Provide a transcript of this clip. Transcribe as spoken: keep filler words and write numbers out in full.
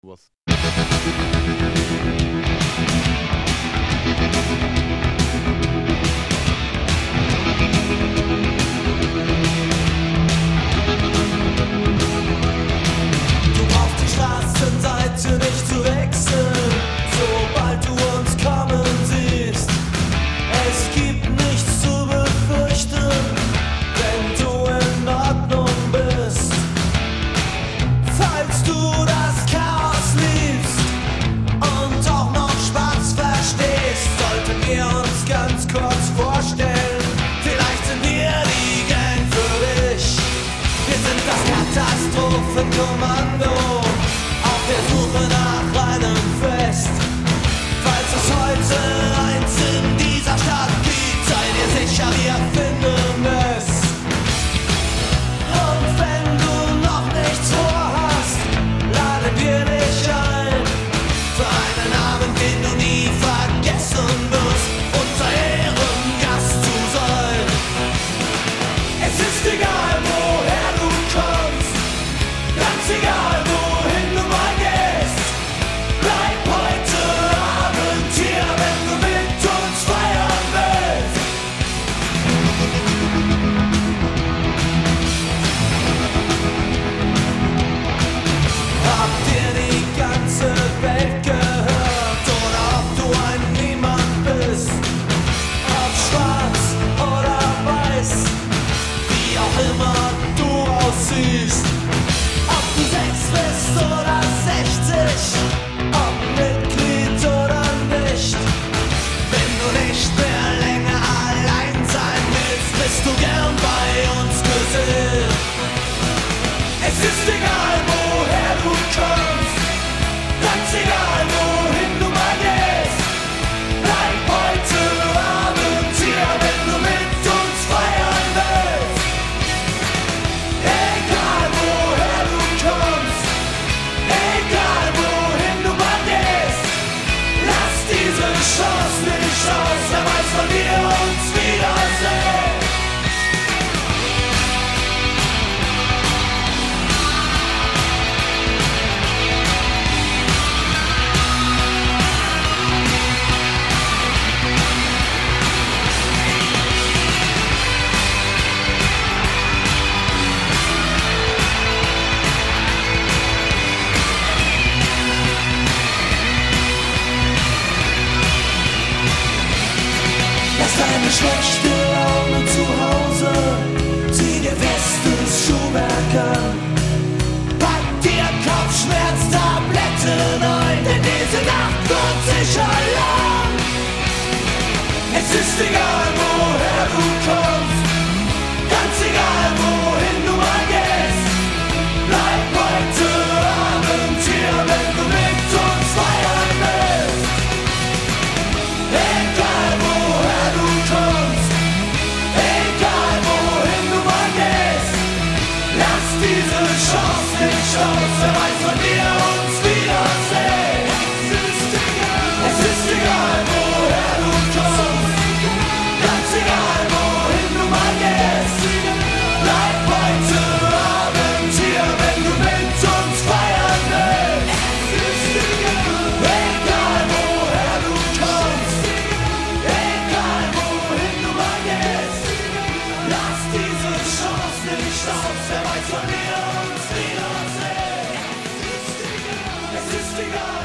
Was. Du brauchst die Straßenseite nicht zu wechseln, sobald du uns kommen siehst. Es gibt nichts zu befürchten, wenn du in Ordnung bist. Falls du das Chaos liebst und auch noch Spaß verstehst, sollten wir uns ganz kurz vorstellen. Vielleicht sind wir die Gang für dich. Wir sind das Katastrophenkommando auf der Suche nach einem Fest. Falls es heute eins in dieser Stadt gibt, sei dir sicher, wir finden es. Und wenn du noch nichts vorhast, laden wir dich ein für einen Abend, den du nie vergessen wirst, unser Ehrengast zu sein. Es ist egal, woher du kommst, ganz egal, wohin du mal gehst. Bleib heute Abend hier, wenn du mit uns feiern willst. Habt ihr die ganze Welt gehört oder ob du ein Niemand bist? Ob schwarz oder weiß, wie auch immer du aussiehst. Ob du sechs bist oder sechzig, ob Mitglied oder nicht. Wenn du nicht mehr länger allein sein willst, bist du gern bei uns gesehen. Es ist egal, woher du kommst, ganz egal, wohin du mal gehst. Bleib heute Abend hier, wenn du mit uns feiern willst. Egal, woher du kommst, egal, wohin du mal gehst. Lass diese Chance nicht aus, wer weiß, wann wir uns wiedersehen. Lass deine schlechte Laune zu Hause, zieh dir festes Schuhwerk an. Pack dir Kopfschmerztabletten ein, denn diese Nacht wird sicher lang. Es ist egal, woher du kommst, ganz egal, wohin du mal gehst. Bleib heute Abend hier, wenn du mit uns feiern willst. Egal, woher du kommst, egal, wohin du mal gehst. Lass diese Chance nicht aus, wer weiß, wann wir uns wiedersehen. Es ist egal, woher du kommst, ganz egal, wohin du mal gehst. Bleib heute Abend hier, wenn du mit uns feiern willst. Egal, woher du kommst, egal, wohin du mal gehst. Lass diese Chance nicht aus, wer weiß, wann wir uns wiedersehen. Es ist egal.